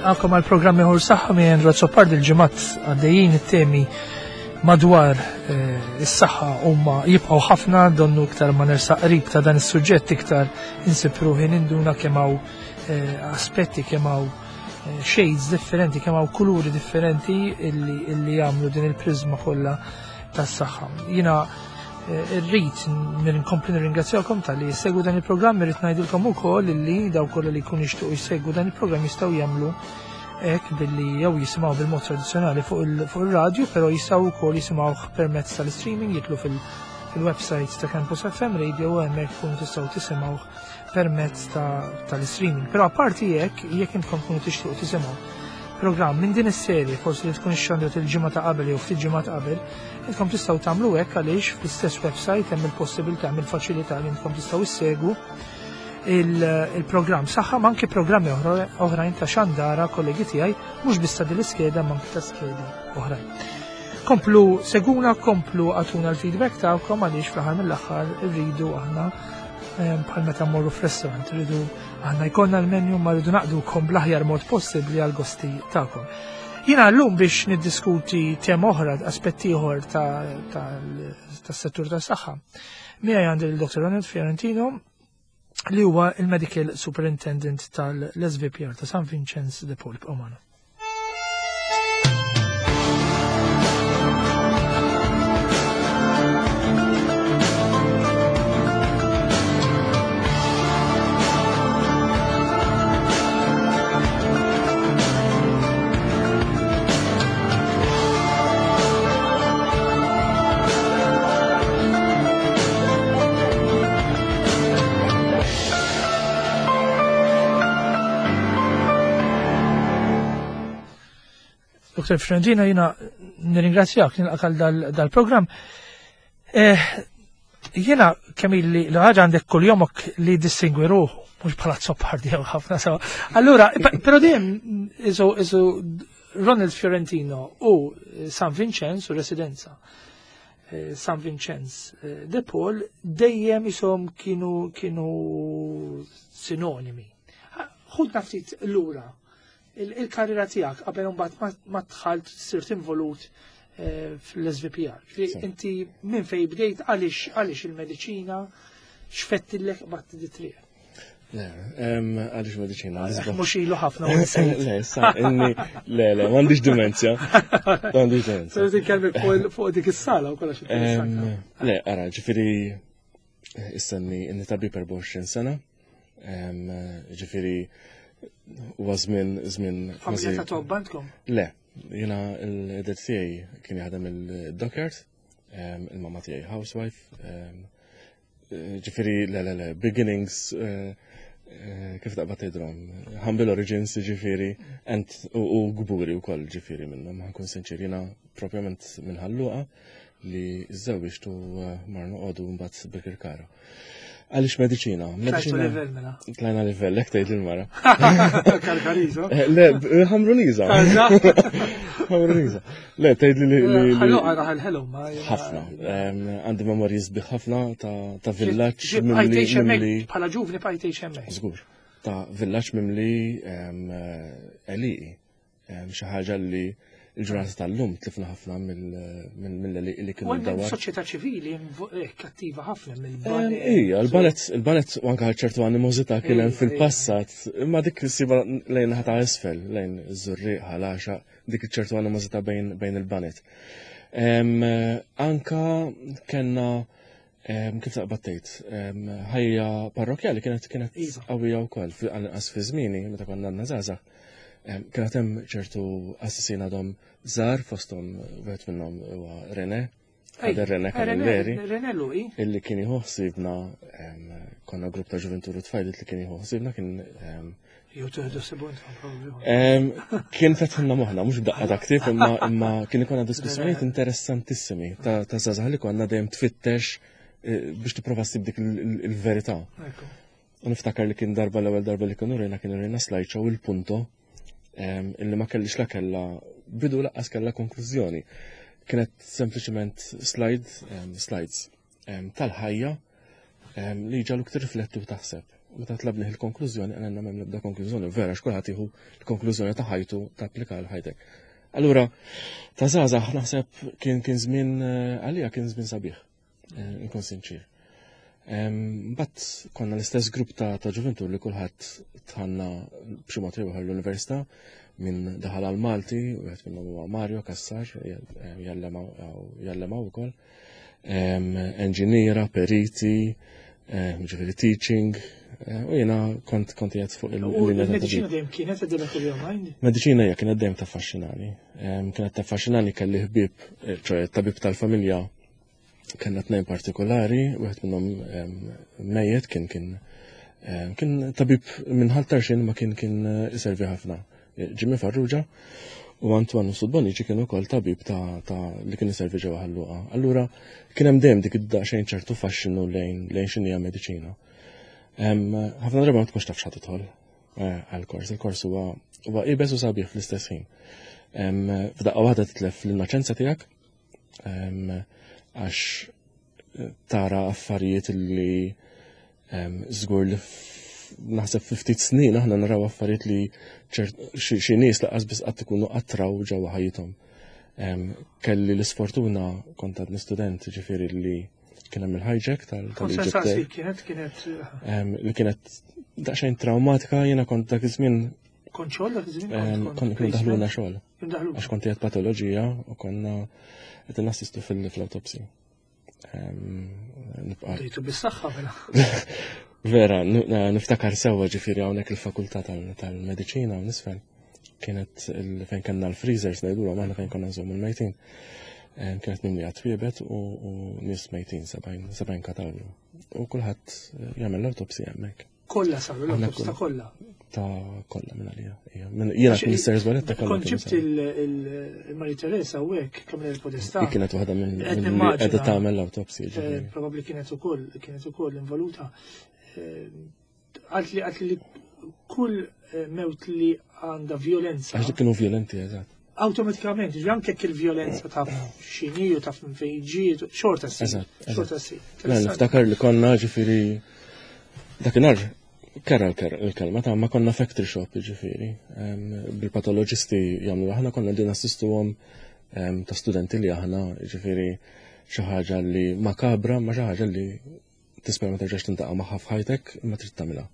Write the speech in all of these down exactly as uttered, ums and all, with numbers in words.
Nilqakom għal programmi ħur saħħa minn Razzopard il-ġemat għaddejjin it-temi madwar is-saħħa huma jibqgħu ħafna donnu iktar ma nersaq qrib ta' dan is-suġġett iktar insib ruħi ninduna kemm hawn aspetti kemm hawn shades differenti, kemm hawn kuluri differenti illi illi jagħmlu din il-priżma kollha tas-saħħa. Jiena irrid nirrinkompli nirringrazzjawkom tal-li jissegwu dan il-programm, irrid ngħidilkom ukoll illi daw kollha li jkunu jixtiequ jissegwu dan il-programm jistgħu jagħmlu hekk billi jew jisimgħu bil-mod tradizzjonali fuq ir-radju, però jistgħu wkoll jisimgħuh permezz tal-streaming, jitlu fil-website ta' Campus F M Radio u hemmhekk tkunu tistgħu tisimgħuh permezz tal-streaming. Però apparti hekk, jekk intkom tkunu tixtiequ tisimgħu programm minn din is-serje forsi li tkun ixxandret il-ġimgħa ta' qabel jew ftit ġimgħa ta' qabel, intkom tistgħu tagħmlu hekk għaliex fl-istess website hemm il-possibilità hemm il-faċilità li intkom tistgħu issegwu il-programm saħħa ma anke programmi oħrajn ta' xandara kollegi tiegħi mhux biss ta' din l-iskeda ma anke ta' skedi oħrajn. Komplu seguna, komplu għatuna l-feedback tagħkom għaliex fl-aħħar mill-aħħar irridu aħna bħal meta mmorru f'restaurant, irridu aħna jkollna l-menju ma rridu naqdukom bl-aħjar mod possibbli għall-gosti tagħkom. Jiena llum biex niddiskuti tema oħra, aspetti ieħor tas-settur tas-saħħa. Miegħi għandi l-Doktor Ronald Fiorentino li huwa il-Medical Superintendent tal-S V P R ta' San Vincenz de Paul Omano. Doktor Fiorentino, jina nirringrazzjak nilqak dal-program. Jina kemm li ħaġa għandek kull jomok li distingwi ruħu, mhux bħala zoppar jew ħafna sewa. Allura, però dejjem isu Ronald Fiorentino u San Vincenz u residenza San Vincenz de Paul dejjem ishom kienu kienu sinonimi. Ħudna ftit lura il-karriera tiegħek qabel imbagħad ma dħalt sirt involut fl-S V P R. Inti minn fejn bdejt għaliex għaliex il-mediċina x'fettillek bad triq. Le, għaliex mediċina. Mhux ilu ħafna Le, sa inni le le m'għandix dimensja. M'għandix dimensja. Se titkellem fuq dik is-sala u kollox. Le, ara, ġifieri istenni inni tabib erba' sena. Ġifieri huwa żmien żmien familja ta' tobba intkom? Le, jiena l-edet tiegħi kien jaħdem il-Dockert, il-mamma tiegħi housewife. Ġifieri le le le beginnings kif taqbad tidrom, humble origins ġifieri u gburi wkoll ġifieri minnhom ħankun sinċir jiena propjament minn Ħalluqa li żewwiġtu mar noqogħdu mbagħad bil-Kirkara. Għalix medicina. Tlajtu livell mela. Tlajna livell, lek tgħid il-mara. Karkarizo? Le, ħamruniza. Ħamruniza. Le, tgħid li. Ħallu għara ħel-ħelu ma. Ħafna. Għandi memorji sbieħ ħafna ta' villaġġ mimli. Bħala ġuvni pajtejx hemmhekk. Żgur. Ta' villaġġ mimli eliqi. Xi ħaġa li il-ġurnata tal-lum tlifna ħafna mill-li kienu dawar. Soċjetà ċivili kattiva ħafna mill-balet. Ija, il-balet u anke ċertu animozità kien hemm fil-passat, imma dik siba lejn ħata isfel, lejn iż-żurriq ħalaxa, dik ċertu animozità bejn il-banet. Anka kellna kif taqbad tgħid, ħajja parrokjali kienet kienet qawwija wkoll anqas fi żmieni meta konna għandna żgħażagħ. Kienet hemm ċertu assissin għadhom żgħar fosthom wieħed minnhom huwa René, ħader René Camilleri, illi kien jieħu ħsiebna konna grupp ta' ġuventur u tfajlit li kien jieħu ħsiebna kien kien fetħilna moħħna mhux b'daqqa ta' ktieb imma kien ikollna diskussjonijiet interessantissimi ta' żgħażagħ li konna dejjem tfittex biex tipprova ssib dik il-verità. U niftakar li kien darba l-ewwel darba li kienu rejna kienu rejna slideshow il-punto illi ma kellix la kella bidu laqqas kella konklużjoni. Kienet sempliċement slide, slides tal-ħajja li ġaluk tirrifletti u taħseb. meta tlabni il-konklużjoni għandna m'hemm l-ebda konklużjoni, vera x'kulħadd jieħu l-konklużjoni ta' ħajtu tapplika l ħajtek. Allura, ta' żgħażagħ naħseb kien kien żmien għalija kien żmien sabiħ, inkun sinċir. Mbagħad konna l-istess grupp ta' ta' ġuventur li kulħadd tħanna b'xi mod ieħor l-università minn daħal għal Malti, u għet minnhom huwa Mario Kassar, jallema wkoll, enġiniera, periti, ġifieri teaching, u jiena kont kont qed fuq il-linja ta' Medicina dejjem kienet għedha kuljum għandi. Medicina hija kienet dejjem taffaxxinani. Kienet taffaxxinani kelli ħbieb, ċoe tabib tal-familja kellna tnejn partikolari, u għet minnhom mejjed kien kien kien tabib minn ħaltarxin ma kien kien iservi ħafna. Ġimmi Farrugia u Antoine Sudbonici kienu wkoll tabib ta' li kien iservi ġewwa Ħalluqa. Allura kien hemm dejjem dik id-daqsxejn ċertu faxxinu lejn lejn x'inhija mediċina. Ħafna drabi ma tkunx taf x'ħadd tidħol għall-kors. Il-kors huwa huwa qiebes u sabiħ fl-istess ħin. F'daqqa waħda titlef l-innoċenza tiegħek għax tara affarijiet li żgur li naħseb ftit snin aħna naraw affarijiet li xi nies laqas biss qatt ikunu attraw ġewwa ħajjithom. Kelli l-isfortuna kont għadni student ġifieri li kien hemm il-hijack tal-Eġipt. Kienet kienet li kienet daqsxejn traumatika, jiena kont dak iż-żmien kont xogħol dak iż-żmien kont kienu daħluna xogħol. Għax kont qiegħed patoloġija u konna qed inassistu fil-awtopsi. Dejtu bis-saħħa mela. Vera, niftakar sewwa ġifieri hawnhekk il-fakultà tal-mediċina u nisfel. Kienet fejn kellna l-freezers ngħidulhom aħna fejn konna nżommu l-mejtin. Kienet mimlija twiebet u nies mejtin sebgħin katawlu. U kulħadd jagħmel l-awtopsija hemmhekk. Kollha saru l-awtopsi ta' kollha. Ta' kollha minn għalija. Jiena kien Mister Żbaletta kollha. Kont ġibt il-Mari Teresa hawnhekk kemm il-Podestà. Kienet waħda minn qiegħda tagħmel l-awtopsija ġifieri. Probabbli kienet ukoll kienet ukoll involuta. Għalt li għalt li kull mewt li għanda violenza. Għax kienu violenti, eżatt. Automatikament, anke il-violenza taf xini u taf minn fejġi, xorta s xorta s niftakar li konna ġifiri, dakinar, kara l-kelma, ta' ma konna factory shop ġifiri, bil-patologisti jamlu, aħna konna din assistu għom ta' studenti li aħna ġifiri xaħġa li makabra, ma xaħġa li tispera ma terġax tintaqa' magħha f'ħajtek imma trid tagħmilha.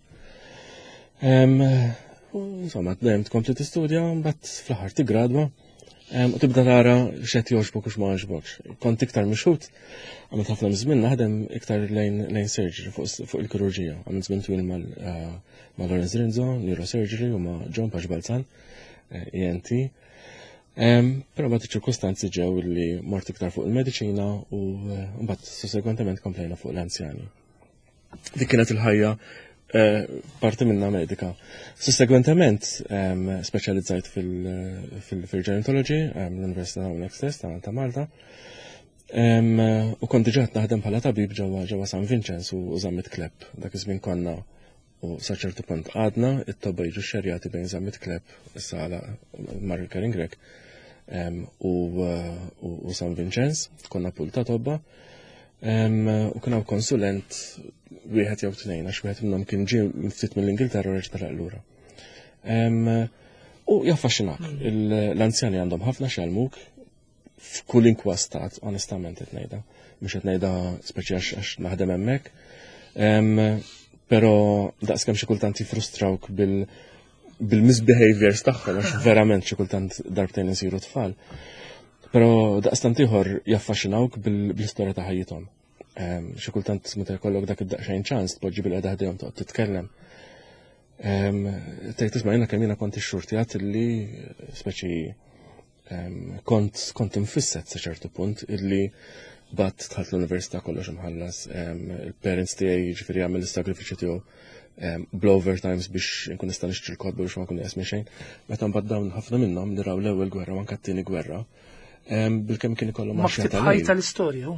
Insomma, dejjem tkompli tistudja, mbagħad fl-aħħar tigradwa u tibda tara x'qed jogħġbok u x'ma jogħġbokx. Kont iktar mixħud, għamilt ħafna żmien naħdem iktar lejn surgery fuq il-kirurġija. Għamilt żmien twil ma' Lorenz Rinzo, neurosurgery u ma' John Paxbalzan, E N T. Però mbagħad iċ-ċirkustanzi ġew li mort iktar fuq il-mediċina u mbagħad sussegwentement komplejna fuq l-anzjani. Dik kienet il-ħajja parti minna medika. Sussegwentement speċjalizzajt fil-ġenitoloġi l-Università hawnhekk stess ta' Malta. U kont diġà naħdem bħala tabib ġewwa San Vincenz u żammit klepp. Dak iż-żmien konna u sa ċertu punt għadna it-tobba jiġu xerjati bejn żammit klepp issa mar il-Kering Grek u San Vincenz, konna pool ta' tobba. U kien hawn konsulent wieħed jew tnejn għax wieħed minnhom kien ġie ftit mill-Ingilterra u reġa' talaq lura. U jaffaxxinak, l-anzjani għandhom ħafna x'jagħmluk f'kull inkwa stat, onestament qed ngħidha, mhux qed ngħidha speċi għax naħdem hemmhekk. Però daqskemm xi kultant jiffrustrawk bil-misbehaviors tagħhom għax verament xi kultant darbtejn insiru tfal. Però daqstant ieħor jaffaxxinawk bil-istorja ta' ħajjithom. Xi kultant meta jkollok dak id-daqsxejn ċans tpoġġi bil-qiegħda ħdejhom toqgħod titkellem. Tgħid tisma' jiena kemm jiena kont ix-xurtijat illi speċi kont infisset sa ċertu punt illi bat tħalt l-università kollox imħallas. Il-parents tiegħi ġifieri jagħmel is-sagrifiċċju tiegħu bl-overtimes biex inkun nista' nixtri l-kodba biex ma nkun jasmi xejn. Meta mbagħad dawn ħafna minnhom li raw l-ewwel gwerra u anke t-tieni gwerra bil-kemm kien ikollhom maħfit ħajta l-istorja.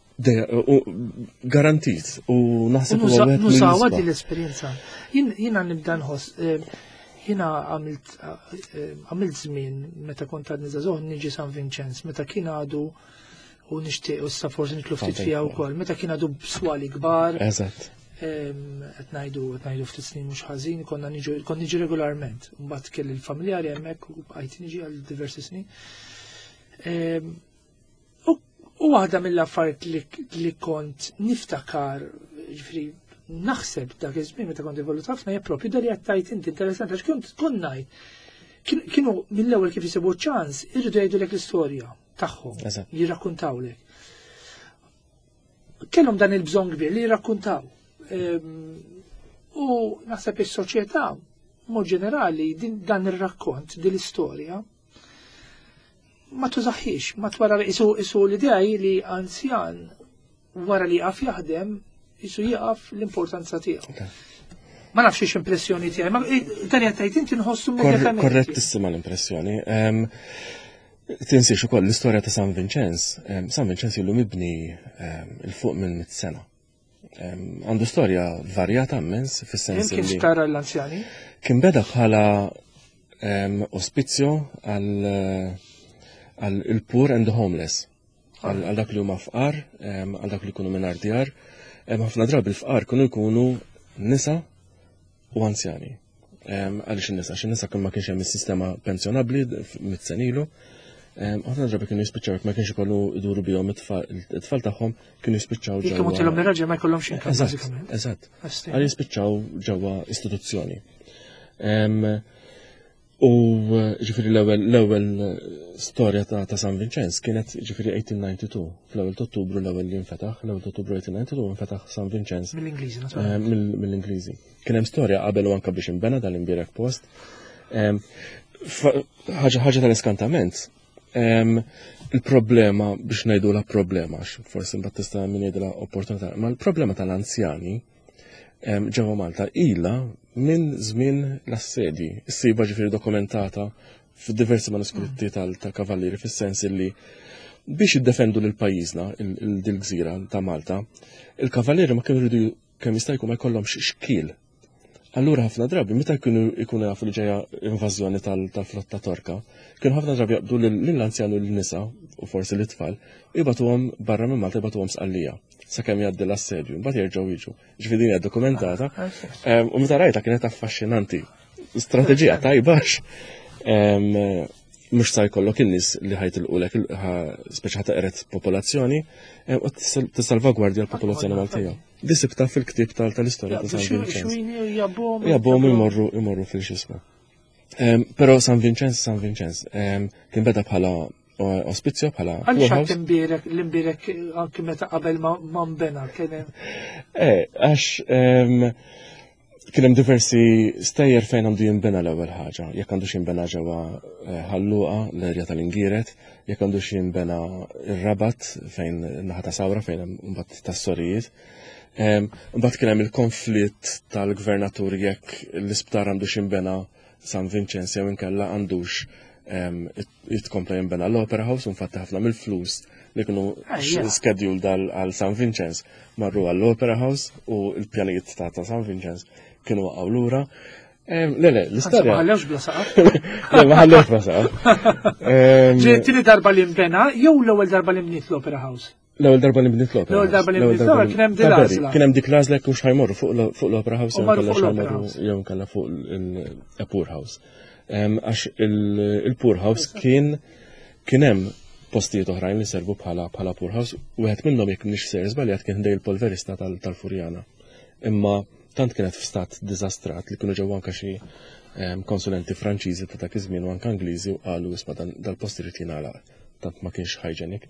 Garantit u naħseb huwa wieħed nużawha din l-esperjenza. Jiena nibda nħoss jiena għamilt żmien meta kont għadni żagħżugħ niġi San Vincenz, meta kien għadu u nixtieq u issa forsi nitlu ftit fiha wkoll, meta kien għadu b'swali kbar. Eżatt. qed ngħidu qed ngħidu ftit snin mhux ħażin, konna niġu kon niġi regolarment. Mbagħad kelli l-familjari hemmhekk u bqajt niġi għal diversi snin. U waħda mill-affarijiet li kont niftakar, ġifri, naħseb dak iż-żmien meta kont evolut ħafna hija proprju dali għattajt inti interessanti għax kont tkun ngħid. Kienu mill-ewwel kif isibu ċans irridu jgħidulek l-istorja tagħhom, jirrakkuntawlek. Kellhom dan il-bżonn kbir li jirrakkuntaw. U naħseb is-soċjetà mod ġenerali dan ir-rakkont din l-istorja ma tużaħħiex, ma twara isu isu l-idea li anzjan wara li jaqaf jaħdem isu jaqaf l-importanza tiegħu. Ma nafx ix impressjoni tiegħi, ma dan qed tgħid inti nħossu immedjatament. Korrettissima l-impressjoni. Tinsiex ukoll l-istorja ta' San Vincenz. San Vincenz ilu mibni il-fuq minn mit sena. Għandu storja varjata immens fis-sens li kien xtara l-anzjani? Kien beda bħala ospizzju għal għal il-poor and the homeless, għal dak li huma fqar, għal dak li jkunu mingħajr djar, ħafna drabi l-fqar kienu jkunu nisa u anzjani. Għaliex in-nisa, x'in-nisa kien ma kienx hemm is-sistema pensjonabbli mit-senilu, ħafna drabi kienu jispiċċaw ma kienx ikollu iduru bihom it-tfal tagħhom kienu jispiċċaw ġewwa. Jekk imma ir-raġel ma jkollhomx inkam bażikament. Eżatt. Għal jispiċċaw ġewwa istituzzjoni. U ġifiri l-ewwel storja ta' San Vincenz kienet ġifiri eighteen ninety-two. Fl-ewwel ta' Ottubru l-ewwel li nfetaħ, l-ewwel ta' Ottubru eighteen ninety-two nfetaħ San Vincenz. Mill-Ingliżi, mill-Ingliżi. Kien hemm storja qabel u anke biex inbena dal-Imbierek Post. Ħaġa tal-iskantament. Il-problema biex ngħidula problema, forsi mbagħad tista' min jgħidilha opportunità, ma l-problema tal-anzjani ġewwa Malta ilha minn żmien l-assedji. Issiba ġifieri dokumentata f'diversi manuskritti tal-kavallieri fis-sens li biex jiddefendu lil pajjiżna il-gżira ta' Malta, il-kavallieri ma kienu jridu kemm jista' jkun ma jkollhomx xkiel. Allura ħafna drabi meta jkunu jkunu jafu li ġejja invażjoni tal-flotta Torka, kienu ħafna drabi jaqbdu lill-anzjan u lin-nisa u forsi l-itfal jibgħatuhom barra minn Malta jibgħatuhom sqallija. Sakemm jgħaddi l-assedju, mbagħad jerġgħu jiġu. Ġifieri hija dokumentata. U meta rajta kienet affaxxinanti. Strateġija tajbax. Mhux sa jkollok in-nies li ħajtilqulek speċi ħataqret popolazzjoni u tissalvagwardja l-popolazzjoni Maltija. Di sibta fil-ktieb tal-istorja ta' San Vincenz. Jabhom imorru imorru fil-xisma. Però San Vincenz San Vincenz kien beda bħala ospizzju bħala. Għaliex għat imbierek l-imbierek anki meta qabel ma nbena kien hemm. Eh, għax kien hemm diversi stejjer fejn għandu jinbena l-ewwel ħaġa. Jekk għandux jinbena ġewwa Ħalluqa l-erja tal-Ingieret, jekk għandux jinbena ir-Rabat fejn naħa ta' Sawra fejn hemm mbagħad tas-Sorijiet. Mbagħad kien hemm il-konflitt tal-gvernatur jekk l-isptar għandux jinbena San Vincenz jew inkella għandux jitkompla jimbena l-Opera House un fatti ħafna mill-flus li kienu schedule għal San Vincenz marru għall-Opera House u il-pjanijiet ta' San Vincenz kienu għaw lura. Le, le, l-istorja. Ma ħallewx bla saqaf. Le, ma ħallewx bla saqaf. Ġietini darba li mbena jew l-ewwel darba li mbniet l-Opera House? L-ewwel darba li mbniet l-Opera House. L-ewwel darba li mbniet l-Opera kien hemm dilazla. Kien hemm dik l-għażla jekk mhux ħajmorru fuq l-Opera House jew kellha ħajmorru jew kellha fuq il-Poor House. Għax il-Poor House kien kien hemm postijiet oħrajn li servu bħala bħala Poor House u wieħed minnhom jekk mniex ser żbaljat kien dej il-polverista tal-Furjana. Imma tant kienet f'stat diżastrat li kienu ġewwa anke xi konsulenti Franċiżi ta' dak iż-żmien u anke Ingliżi u qalu isma' dal-post irid jingħalaq tant ma kienx hygienic.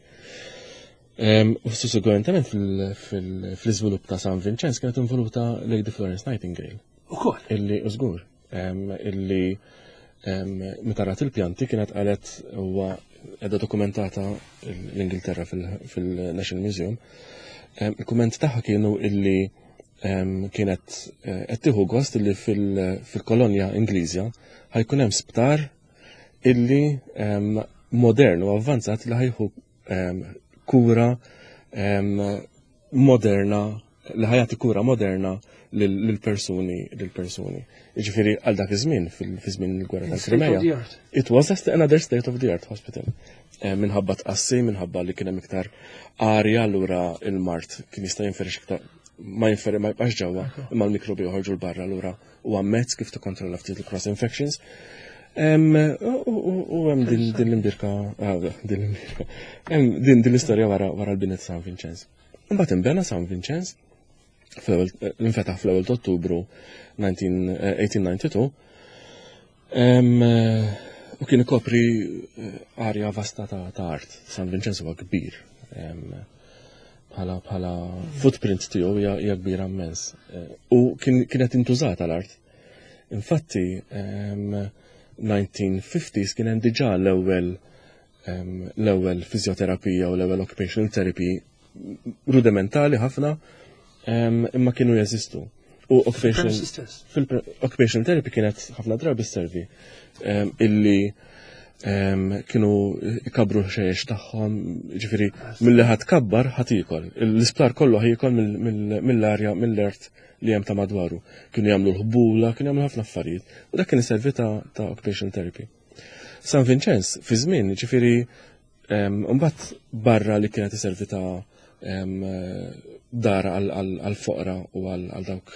U sussigurament fl-iżvilupp ta' San Vincenz kienet involuta Lady Florence Nightingale. Ukoll. Illi żgur illi meta rat il-pjanti kienet qalet huwa qiegħda dokumentata l-Ingilterra fil-National Museum. Il-kumment tagħha kienu illi kienet qed tieħu gost illi fil-kolonja Ingliżja ħajkun hemm sptar illi modern u avvanzat li ħajħu kura moderna li ħajati kura moderna lill-persuni lill-persuni. Jiġifieri għal dak iż-żmien fi-żmien il-gwerra tal-Krimea. It was another state of the art hospital. Minħabba tqassi, minħabba li kien hemm iktar arja allura il-mart kien jista' jinferex iktar ma jinferi ma jibqax ġewwa, imma l-mikrobi joħorġu l-barra lura huwa mezz kif tikkontrolla ftit il-cross infections. U hemm din l-imbirka, din l-imbirka, hemm din l-istorja wara l-binet San Vincenz. Imbagħad inbena San Vincenz l-infetaħ fl-ewwel ta' Ottubru eighteen ninety-two u kien ikopri arja vasta ta' art. San Vincenz huwa kbir. Bħala footprint tiegħu hija kbira immens. U kienet intużata l-art. Infatti, nineteen fifties kien hemm diġà l-ewwel l-ewwel fizjoterapija u l-ewwel occupational therapy rudimentali ħafna imma kienu jeżistu. U occupational therapy kienet ħafna drabi servi illi kienu ikabru xejjex tagħhom, ġifieri milli ħadd kabbar ħadd jiekol. L-isptar kollu ħajkol mill-arja mill-ert li hemm ta' madwaru. Kienu jagħmlu l-ħbula, kienu jagħmlu ħafna affarijiet. U dak kien iservi ta' occupational therapy. San Vincenz fi żmien, ġifieri mbagħad barra li kienet iservi ta' dar għal-foqra u għal dawk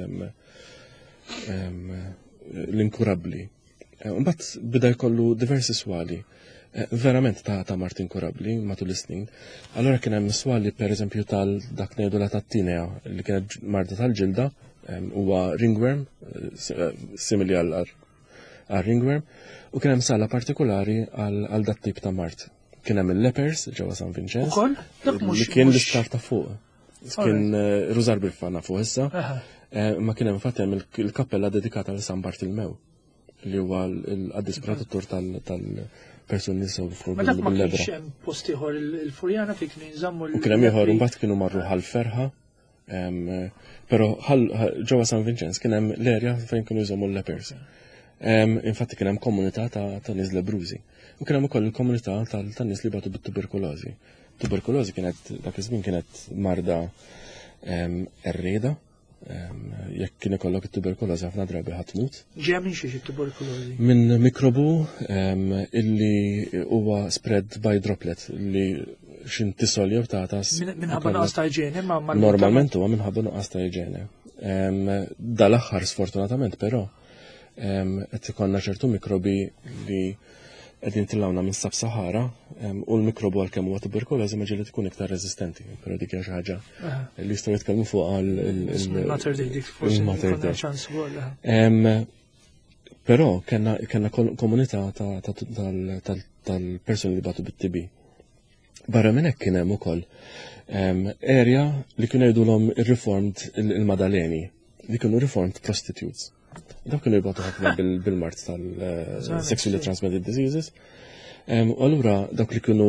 l-inkurabbli. Mbagħad bida jkollu diversi swali, verament ta' mart inkurabbli matul is-snin. Allura kien hemm swali pereżempju tal dak ngħidu la tat-tinea li kienet marda tal-ġilda huwa ringworm, simili għal ringworm, u kien hemm sala partikolari għal dat tip ta' mart. Kien hemm il-lepers ġewwa San Vincenz. Ukoll? Li kien l-isptar ta' fuq. Kien Rużar Bilfana fuq issa. Ma kien hemm infatti hemm il-kappella dedikata l San Bartilmew li huwa l-qaddis protettur tal-persuni li sofru bil-lebra. Ma dak ma kienx hemm post ieħor il-Furjana fi kienu jinżammu l- U kien hemm ieħor imbagħad kienu marru ħal-Ferħa. Però ġewwa San Vincenz kien hemm l-erja fejn kienu jżommu l-lepers. Infatti kien hemm komunità ta' nies lebrużi. U kien hemm ukoll il-komunità tan-nies li batu bit-tuberkulożi. Tuberkulożi kienet dak iż-żmien kienet marda errieda. Jekk kien ikollok it-tuberkulożi ħafna drabi ħadd tmut. Ġej minn xi tuberkulożi? Minn mikrobu illi huwa spread by droplet li x'intisol jew tatas. Minħabba nuqqas ta' iġiene ma' normalment huwa minħabba nuqqas ta' iġiene. Dal-aħħar sfortunatament però qed ikollna ċertu mikrobi li qegħdin tillawna minn sab-Sahara u l-mikrobu għalkemm huwa tuberkulożi ma ġieli tkun iktar reżistenti, però dik hija xi ħaġa li jistgħu jitkellmu fuqha il-Mater Dei. Però kellna komunità tal-persuni li batu bit-T B. Barra minn hekk kien hemm ukoll area li kienu jgħidulhom ir-reformed il-Madaleni, li kienu reformed prostitutes. Dak kienu jibgħatu ħafna bil-mart tal-sexually transmitted diseases. U allura dak li kienu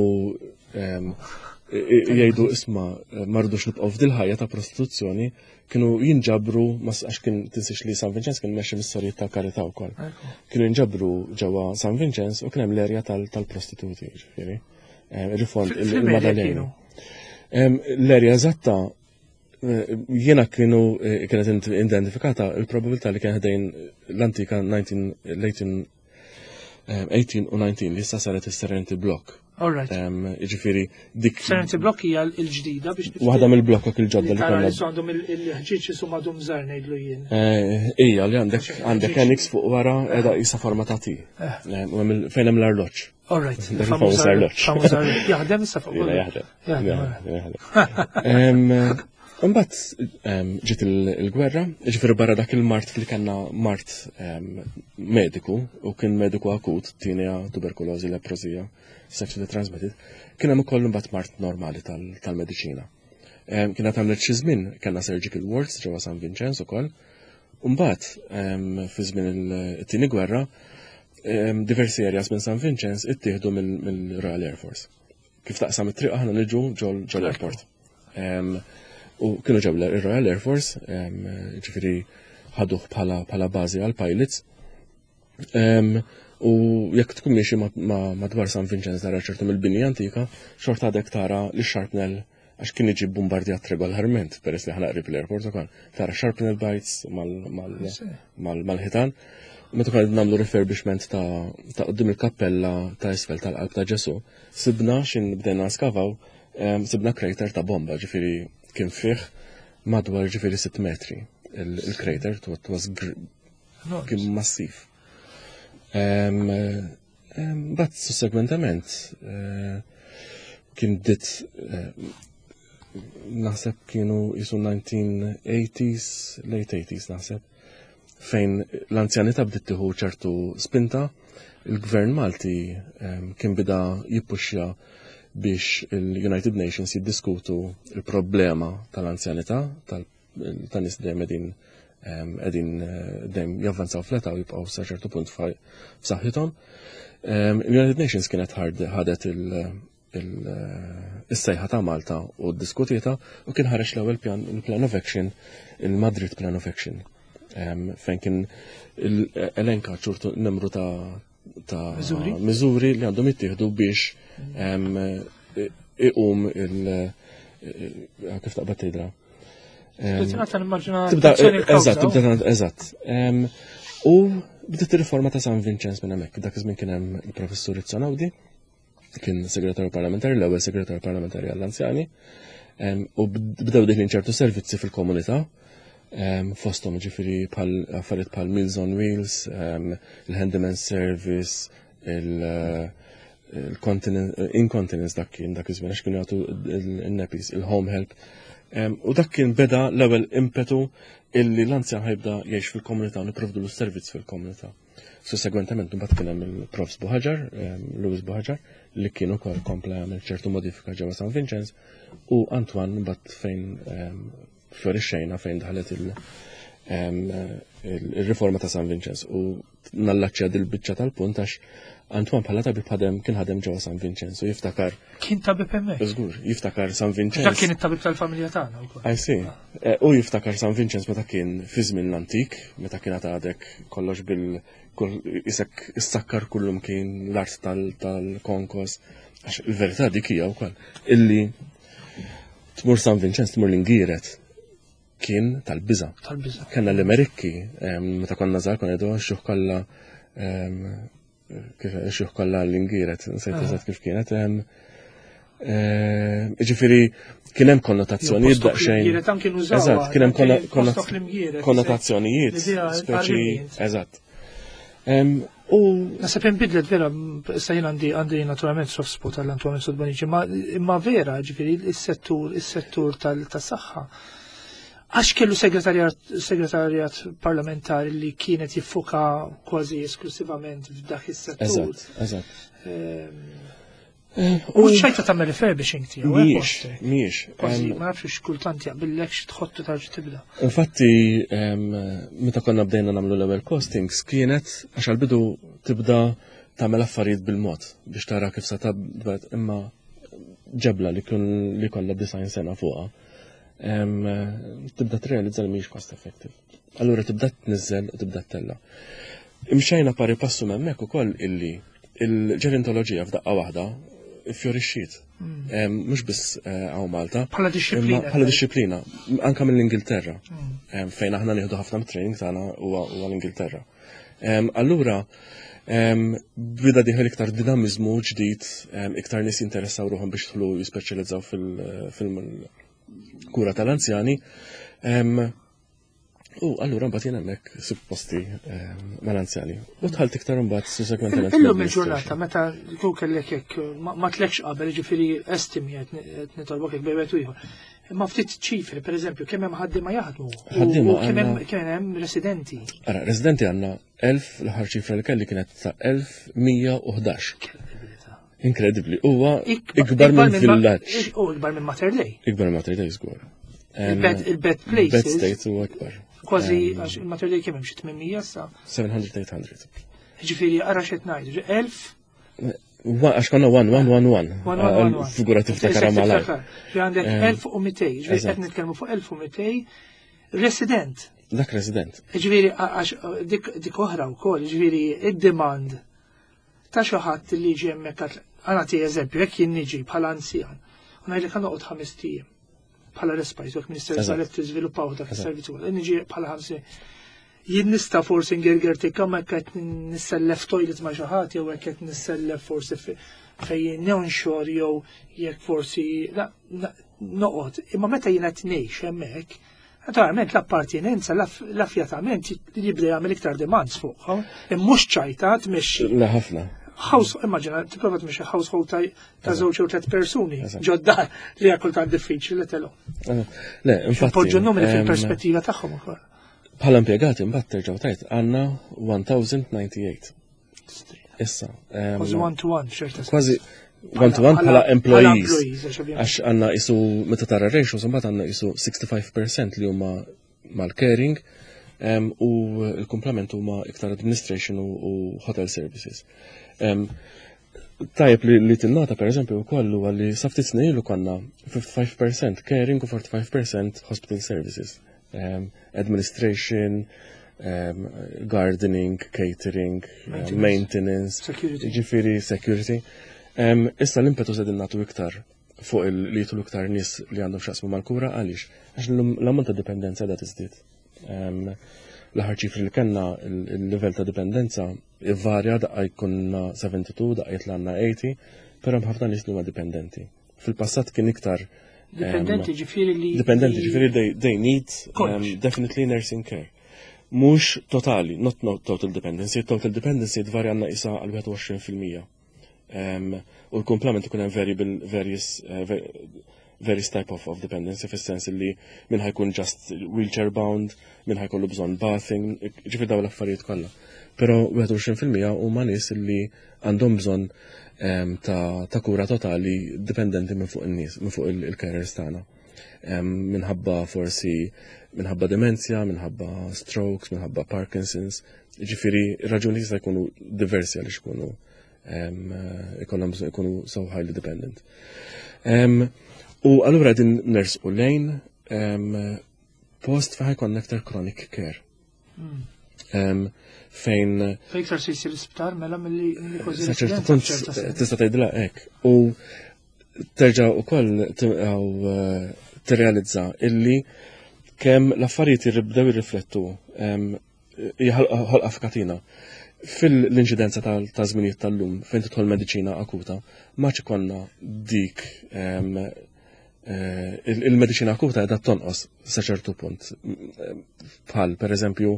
jgħidu isma' ma rridux nibqgħu f'dil-ħajja ta' prostituzzjoni kienu jinġabru għax kien tinsix li San Vincenz kien mexxi mis-sorjiet ta' karità wkoll. Kienu jinġabru ġewwa San Vincenz u kien hemm l-erja tal-prostituti, ġifieri. Riform il-Madaleni. L-erja eżatta jiena kienu kienet identifikata il-probabilità li kien ħdejn l-antika eighteen u nineteen li issa saret is-Serenity Block. Jiġifieri dik. Serenity Block hija l-ġdida biex. Waħda mill-blokkok il-ġodda li kellna. Għandhom il-ħġieġ isum għadhom żgħar ngħidlu jien. Ija li għandek għandek Enix fuq wara qiegħda qisha forma ta' T. Fejn hemm l-arloġġ. All right. Famuż arloġġ. Jaħdem issa fuq. Jaħdem. Imbagħad ġiet il-gwerra, ġifieri barra dak il-mart li kellna mart mediku u kien mediku akut, tinea, tuberkulożi, leprosija, sexually transmitted, kien hemm ukoll imbagħad mart normali tal-mediċina. Kienet għamlet xi żmien kellna surgical wards ġewwa San Vincenz ukoll. Imbagħad fi żmien it-tieni gwerra diversi areas minn San Vincenz ittieħdu mill-Royal Air Force. Kif taqsam it-triq aħna niġu ġol airport. U kienu ġew il-Royal Air Force, ġifieri ħaduh bħala bażi għal pilots. U jekk tkun miexi madwar San Vincenz tara ċertu mill-bini antika, xorta għadek tara li Sharpnel għax kien jiġi bombardjat regolarment peress li ħana qrib l-airport ukoll. Tara Sharpnel bites mal-ħitan. Meta kien nagħmlu refurbishment ta' qudiem il-kappella ta' isfel tal-qalb ta' Ġesu, sibna x'in bdejna skavaw, sibna crater ta' bomba, ġifieri kien fih madwar ġifieri sitt metri. Il-crater it was kien massiv. But sussegwentament kien dit naħseb kienu jisu nineteen eighties, late eighties naħseb, fejn l-anzjanità bdiet tieħu ċertu spinta, il-Gvern Malti kien bida jippuxja biex il-United Nations jiddiskutu il-problema tal-anzjanità, tal-nies dejjem qegħdin qegħdin dejjem javvanzaw fl-età u jibqgħu sa ċertu punt f'saħħithom. Il-United Nations kienet ħadet il-sejħa ta' Malta u ddiskutieta u kien ħareġ l-ewwel pjan il-Plan of Action, il-Madrid Plan of Action, fejn kien elenka ċurtu numru ta' miżuri li għandhom jittieħdu biex iqum il- kif taqbad tgħidha. Tibda eżatt, tibda eżatt. U bdiet ir-riforma ta' San Vincenz minn hemmhekk. Dak iż-żmien kien hemm il-professur Izzonawdi, kien segretarju parlamentari, l-ewwel segretarju parlamentari għall-anzjani, u bdew diħlin ċertu servizzi fil-komunità, fosthom ġifieri bħal affarijiet bħal Meals on Wheels, il-Handyman Service, il-incontinence dak kien dak iż-żmien għax kienu jagħtu il-nepis, il-home help. U dak kien beda l-ewwel impetu illi l-anzjan ħajbda jgħix fil-komunità u nipprovdu l-servizz fil-komunità. Sussegwentament imbagħad kien hemm il-Profs Buħaġar, Lewis Buħaġar, li kien ukoll kompla jagħmel ċertu modifika ġewwa San Vincenz, u Antwan imbagħad fejn florixxejna fejn daħlet il-riforma ta' San Vincenz u nallaċċja dil-biċċa tal-punt għax Antwan bħala tabib ħadem kien ħadem ġewwa San Vincenz u jiftakar. Kien tabib hemmhekk? Żgur, jiftakar San Vincenz. Dak kien it-tabib tal-familja tagħna wkoll. I see. U jiftakar San Vincenz meta kien fi żmien l-antik, meta kien għadek kollox bil isek issakkar kullum kien l-art tal-konkos. Għax il-verità dik hija wkoll illi tmur San Vincenz tmur l-Ingieret kien tal-biża. Tal-biża. Kellna l-Emerikki meta konna żgħar konna jgħidu xjuħ kollha kif xjuħ kollha l-Ingieret, nsejt eżatt kif kienet. Ġifieri kien hemm konnotazzjonijiet daqsxejn. Eżatt, kien hemm konnotazzjonijiet speċi eżatt. U nasab inbidlet vera, sa jien għandi għandi naturalment soft spot għall-Antwan Sodbaniċi, imma vera ġifieri is-settur is-settur tas-saħħa. Għax kellu segretarjat parlamentari li kienet jiffoka kważi esklusivament f'dak is-settur. Eżatt, eżatt. U xajta tagħmel refurbishing tiegħu. Mhijiex, mhijiex. Kważi ma nafx x'kultant jaqbillek x'tħottu tarġa' tibda. Infatti, meta konna bdejna nagħmlu l-ewwel costings kienet għax għall-bidu tibda tagħmel affarijiet bil-mod biex tara kif se tabdet imma ġebla li li kollha design sena fuqha. Tibda t-realizza li mhijiex cost effective. Allura tibda tniżel u tibda tella. Imxejna pari passu hemmhekk ukoll illi il-ġerintoloġija f'daqqa waħda fjorixxiet. Mhux biss hawn Malta. Bħala disciplina. Bħala disciplina, anke mill-Ingilterra. Fejn aħna nieħdu ħafna mit-training tagħna huwa l-Ingilterra. Allura bida diħel iktar dinamiżmu ġdid, iktar nies jinteressaw ruħhom biex jidħlu jispeċjalizzaw fil-kura tal-anzjani. U allura mbagħad jien hemmhekk supposti mal-anzjani. U tħalt iktar mbagħad sussekwentament. Illum il-ġurnata meta jkun kellek hekk ma tlekx qabel jiġifieri estimi qed nitolbok hekk bejwet ieħor. Ma ftit ċifri, pereżempju, kemm hemm ħaddiema jaħdmu u kemm hemm residenti. Ara, residenti għandna elf l-aħħar ċifra li kelli kienet ta' elf mija u ħdax. Inkredibbli. Huwa ikbar minn villaġġ. U ikbar minn Mater Dei. Ikbar minn Mater Dei żgur. Il-bed places. Bed state huwa ikbar. Kważi għax il-Mater Dei kemm hemm xi tminmija sa? seven hundred eight hundred. Ġifieri ara x'qed ngħidu, elf. Għax konna one, one, one, one. Figura tiftakar malaj. Għandek elf u mitej, ġifieri qed nitkellmu fuq elf u mitej resident. Dak resident. Ġifieri għax dik oħra wkoll, ġifieri id-demand ta' xi ħadd li jiġi hemmhekk nagħti eżempju, jekk jien niġi bħala anzjan u ngħidlek noqgħod ħames tiem bħala respite, jekk Ministeru saret tiżviluppaw dak is-servizz ukoll. Niġi bħala ħamsi jien nista' forsi ngirgirtika ma qed nissellef toilet ma' xi ħadd jew hekk qed nissellef forsi fejn nonxor jew jekk forsi noqgħod, imma meta jiena tnejx hemmhekk, naturalment l-appartenenza l-affjatament jibda jagħmel iktar demands fuqha, imma mhux ċajta tmexxi. La ħafna. House, immaġina, tipprova tmexxi household ta' żewġ jew tliet persuni, ġodda li hija kultant diffiċli li telhom. Le, infatti. Poġġu n-numri fil-perspettiva tagħhom ukoll. Bħala impjegati mbagħad terġgħu tajt għandna one thousand ninety-eight. Issa. Kważi one to one f'ċerta. Kważi one to one bħala employees. Għax għandna isu meta tara ratios imbagħad għandna isu sixty-five percent li huma mal-caring u l-komplement huma iktar administration u hotel services. Tajjeb li tinnota per eżempju wkoll huwa li sa ftit snin ilu konna fifty-five percent caring u forty-five percent hospital services. Um, administration, um, gardening, catering, maintenance, uh, maintenance security. Ġifiri, security. Um, issa l-impetu sedin natu iktar fuq il-li jitlu iktar nis li għandhom xaqsmu mal-kura għalix. Għax l-ammont ta' dipendenza da tizdit. Um, L-ħar ċifri li kanna il-level ta' dipendenza varja daqqa jkunna seventy-two, daqqa jitlanna eighty, pero mħafna nis li huma dipendenti. Fil-passat kien iktar Dipendenti ġifiri li. Dipendenti ġifiri they, they need um, definitely nursing care. Mux totali, not, not total dependency. Total dependency dvarja għanna isa għal twenty-one fil-mija. Um, u l-komplement ikun hemm variable various uh, various type of, of dependency fis-sens li minn ħajkun just wheelchair bound, minn ħajkollu bżonn bathing, ġifiri daw l-affarijiet kollha. Pero twenty-one fil-mija huma nies li għandhom bżonn Um, ta', ta kura totali dipendenti minn fuq il-nies, minn fuq il-carers tagħna. Um, minħabba forsi minħabba demenzja, minħabba strokes, minħabba Parkinson's. Ġifieri raġuni jista' jkunu diversi għaliex ikunu um, ikollhom ikunu so highly dependent. Um, u allura din nersqu lejn um, post fejn ħajkun aktar chronic care. Mm. Um, fejn Fejn se jsir isptar mela milli kważi ċertu punt tista' tgħidilha hekk. U terġa' ukoll tirrealizza illi kemm l-affarijiet jiribdew jirriflettu ħolqa f'katina. Fil-inċidenza ta' żminijiet tal-lum fejn tidħol mediċina akuta ma ċikonna dik il-medicina akuta qiegħda tonqos sa ċertu punt. Bħal pereżempju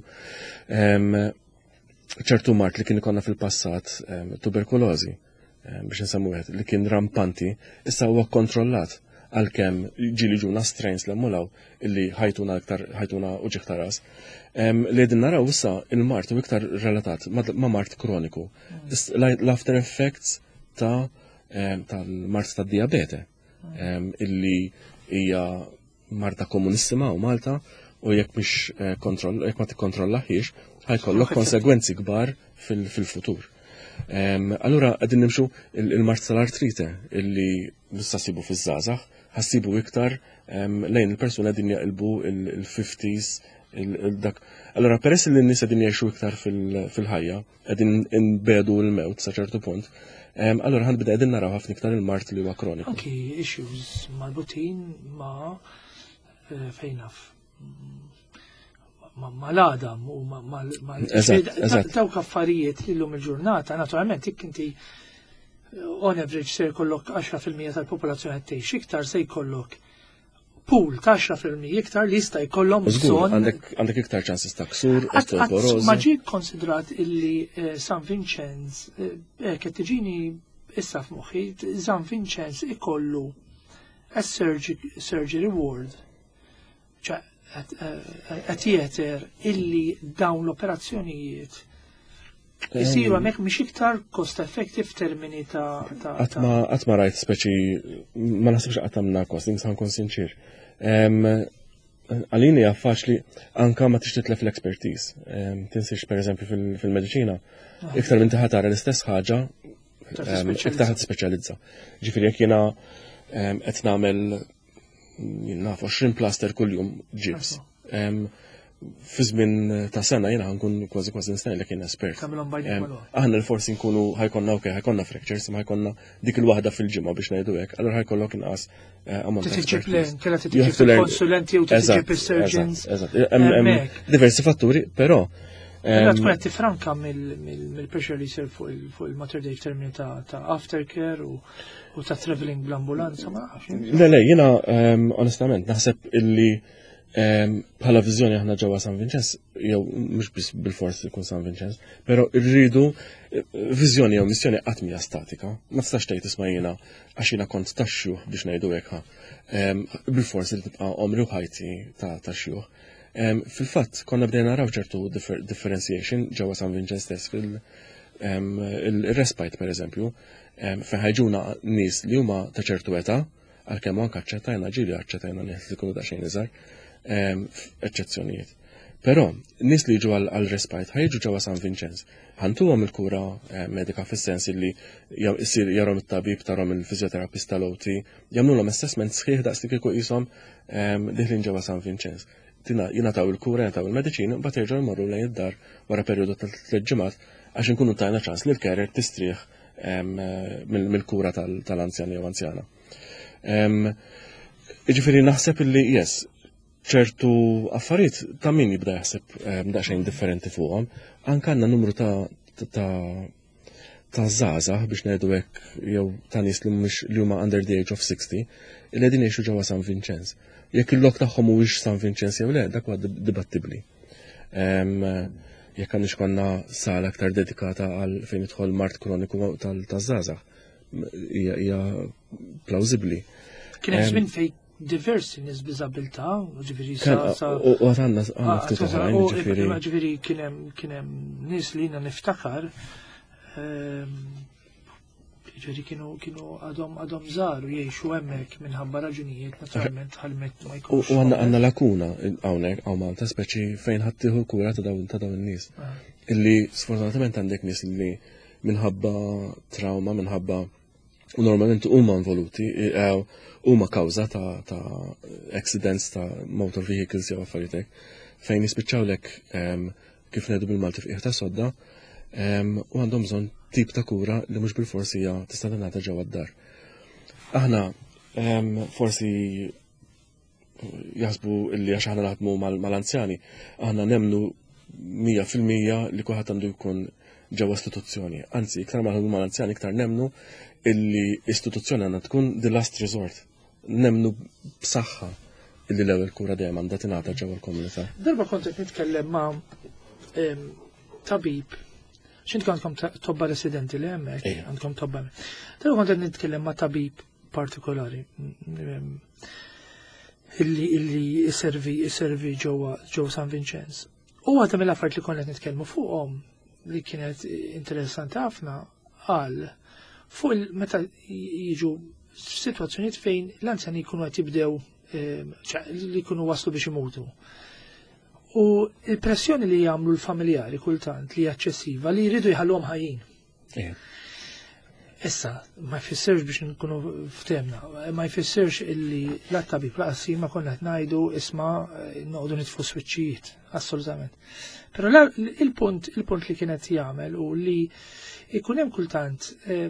ċertu mart li kien ikonna fil-passat tuberkulożi biex nsemmu wieħed li kien rampanti issa huwa kontrollat għalkemm ġieli ġuna strains li mmulaw illi ħajtuna iktar ħajtuna uġi iktar ras. Li din naraw issa il-mart u iktar relatat ma' mart kroniku. L-after effects ta' tal-mart ta' diabete illi hija marta komunissima u Malta u jekk mhix kontroll jekk ma tikkontrollaħiex ħajkollok konsegwenzi kbar fil-futur. Allura qegħdin nimxu il-mart tal-artrite illi nista' sibu fiż-żgħażagħ ħassibu iktar lejn il-persuna qegħdin jaqilbu il-fifties dak. Allura peress li n-nies qegħdin jgħixu iktar fil-ħajja qegħdin inbedu l-mewt sa ċertu punt. Allora ħan bida qegħdin naraw ħafna iktar il-mart li huwa kroniku. Anki issues marbutin ma' fejn naf ma' l-adam u ma' dawk affarijiet li l-lum il-ġurnata, naturalment jekk inti on average se jkollok ten fil-mija tal-popolazzjoni qed tgħix iktar se jkollok pool ta' ten fil-mija iktar li jista' jkollhom bżonn. Għandek iktar ċansis ta' ksur, osteoporosi. Ma ġie konsidrat illi San Vincenz qed tiġini issa f'moħħi San Vincenz ikollu a surgery ward. A theater illi dawn l-operazzjonijiet jisiru għamek miex iktar cost effective termini ta' għatma rajt speċi ma nasibx għatamna cost, nsan kon sinċir. Għalini għaffax li anka ma tix titlef l-expertise. Tinsiex per eżempju fil-medicina, iktar minn taħatara l-istess ħaġa, iktar ħat specializza. Ġifiri jek jena qed nagħmel naf twenty plaster kull-jum ġibs. Fi żmien ta' sena jiena nkun kważi kważi nistgħu li kien espert. Aħna l-forsi nkunu ħajkonna okej, ħajkonna fractures, ma ħajkonna dik il-waħda fil-ġimgħa biex ngħidu hekk, allura ħajkollok inqas ammont ta' expertise. Kellha tiġib konsulenti u tiġib is-surgeons. Diversi fatturi, però Mela tkun qed tifranka mill-pressure li jsir fuq il-mater day f'termini ta' aftercare u ta' traveling bl-ambulanza ma nafx. Le le, jiena onestament naħseb illi bħala viżjoni aħna ġewwa San Vincenz, jew mhux biss bil-fors ikun San Vincenz, però rridu viżjoni jew missjoni qatt mija statika. Ma tistax tgħid isma' jiena għax jiena kont tax-xjuħ biex ngħidu hekk bil-fors li tibqa' omri u ħajti ta' xjuħ. Fil-fatt konna bdejna naraw ċertu differentiation ġewwa San Vincenz stess fil-respite pereżempju, fejn ħajġuna nies li huma ta' ċertu età, għalkemm anke aċċettajna ġieli aċċettajna nies li jkunu daqsxejn iżgħar, eċċezzjonijiet. Però nies li jiġu għal-respite ħajġu ġewwa San Vincenz. Ħantuhom il-kura medika fis-sens li jsir jarhom it-tabib tarhom il-fiżjoterapista l-O T, jagħmluhom assessment sħiħ daqs li kieku qishom diħlin ġewwa San Vincenz. Jingħataw il-kura, jingħataw il-mediċin, mbagħad jerġgħu jmorru lejn id-dar wara perjodu ta' tliet ġimgħat għax inkunu tajna ċans li l-carer tistrieħ mill-kura tal-anzjan jew anzjana. Jiġifieri naħseb illi yes, ċertu affarijiet ta' min jibda jaħseb daqsxejn differenti fuqhom, anke għandna numru ta' ta' żgħażagħ biex ngħidu hekk jew ta' nies li mhumiex li huma under the age of sixty li qegħdin jgħixu ġewwa San Vincenz. Jekk il-lok tagħhom mhuwiex San Vincenz jew le, dak huwa dibattibbli. Jekk għandix konna sala aktar dedikata għal fejn idħol mart kroniku taż-żgħażagħ hija plawsibbli. Kien hemm żmien fejn diversi nies b'diżabilità, ġifieri sa u għandna għandna ftit oħrajn ġifieri. Ġifieri kien hemm nies li jiena niftakar ġifieri kienu kienu għadhom għadhom żgħar u jgħixu hemmhekk minħabba raġunijiet naturalment ħalmet ma jkunx. U għandna għandna lakuna hawnhekk hawn Malta speċi fejn ħadd tieħu kura ta' dawn ta' dawn in-nies. Illi sfortunatament għandek nies li minħabba trauma, minħabba u normalment huma involuti, huma kawża ta' ta' accidents ta' motor vehicles jew affarijiet hekk, fejn jispiċċawlek kif ngħidu bil-Malti fqiegħ ta' sodda u għandhom bżonn tip ta' kura li mhux bil-forsi hija tista' tingħata ġewwa d-dar. Aħna forsi jaħsbu illi għax aħna naħdmu mal-anzjani, aħna nemmnu mija fil-mija li kulħadd għandu jkun ġewwa istituzzjoni. Anzi, iktar ma naħdmu mal-anzjani iktar nemmnu illi istituzzjoni għandha tkun the last resort. Nemmnu b'saħħa illi l-ewwel kura dejjem għandha tingħata ġewwa l-komunità. Darba kont qed nitkellem ma' tabib, x'int għandkom tobba residenti li hemmhekk, għandkom tobba. Darba kont qed nitkellem ma' tabib partikolari illi illi iservi iservi ġewwa ġewwa San Vincenz. U għadha mill-affarijiet li konna qed nitkellmu fuqhom li kienet interessanti ħafna qal fuq meta jiġu f'sitwazzjonijiet fejn l-anzjani jkunu qed jibdew li jkunu waslu biex imutu. U l-pressjoni li jagħmlu l-familjari kultant li hija eċċessiva li jridu jħalluhom ħajjin. Issa, ma jfissirx biex nkunu ftemna, ma jfissirx illi l-tabib laqsi ma konna qed ngħidu isma' noqogħdu nitfu switchijiet, assolutament. Però il-punt il-punt li kienet jagħmel u li jkun hemm kultant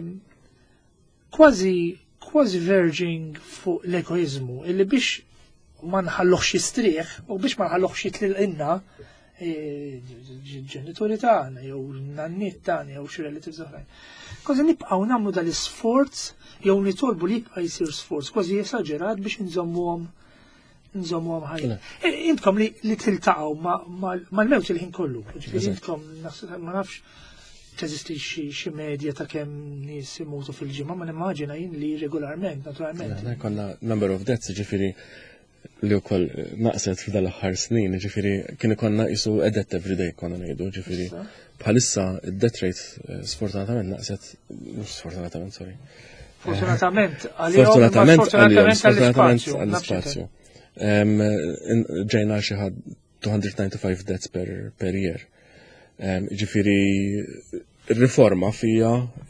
kważi kważi verging fuq l-egoizmu illi biex ma nħalluħx jistrieħ u biex ma nħalluħx jitlilqinna ġenituri tagħna jew n-nanniet tagħna jew xi relatives oħrajn. Kważi nibqgħu nagħmlu dal-isforz jew nitolbu li jibqa' jsir sforz kważi esaġerat biex inżommuhom nżommuhom ħajja. Intkom li li tiltaqgħu mal-mewt il-ħin kollu. Ġifieri intkom ma nafx teżisti xi medja ta' kemm nies imutu fil-ġimgħa, ma nimmaġina jien li regolarment, naturalment. Konna number of deaths, ġifieri li wkoll naqset f'dal aħħar snin, ġifieri kien ikollna qisu edet every day konna ngħidu, ġifieri bħalissa id-death rate sfortunatament naqset, mhux sfortunatament, sorry. Fortunatament għalihom, sfortunatament għall-ispazju. Ġejna xi ħadd two hundred ninety-five deaths per per year. Ġifieri ir-riforma fija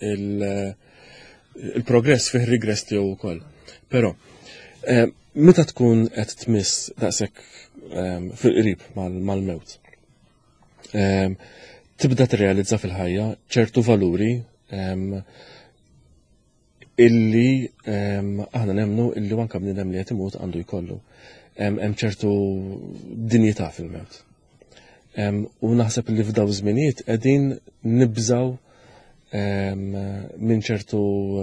il-progress fih rigress tiegħu wkoll. Però meta tkun qed tmiss daqshekk fil-qrib mal-mewt, tibda tirrealizza fil-ħajja ċertu valuri illi aħna nemmnu illi anke bniedem li qed imut għandu jkollu. Hemm ċertu dinjità fil-mewt. U naħseb li f'daw żminijiet qegħdin nibżaw minn ċertu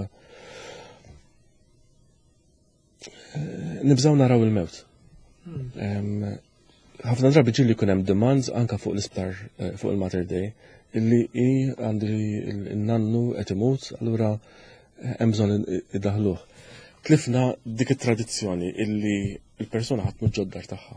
nibżaw naraw il-mewt. Ħafna drabi ġilli jkun hemm demands anke fuq l-isptar fuq il-Mater Dei illi i għandi il-nannu qed imut, allura hemm bżonn idaħluh. Tlifna dik it-tradizzjoni illi il-persuna ħadd mhux ġoddar tagħha.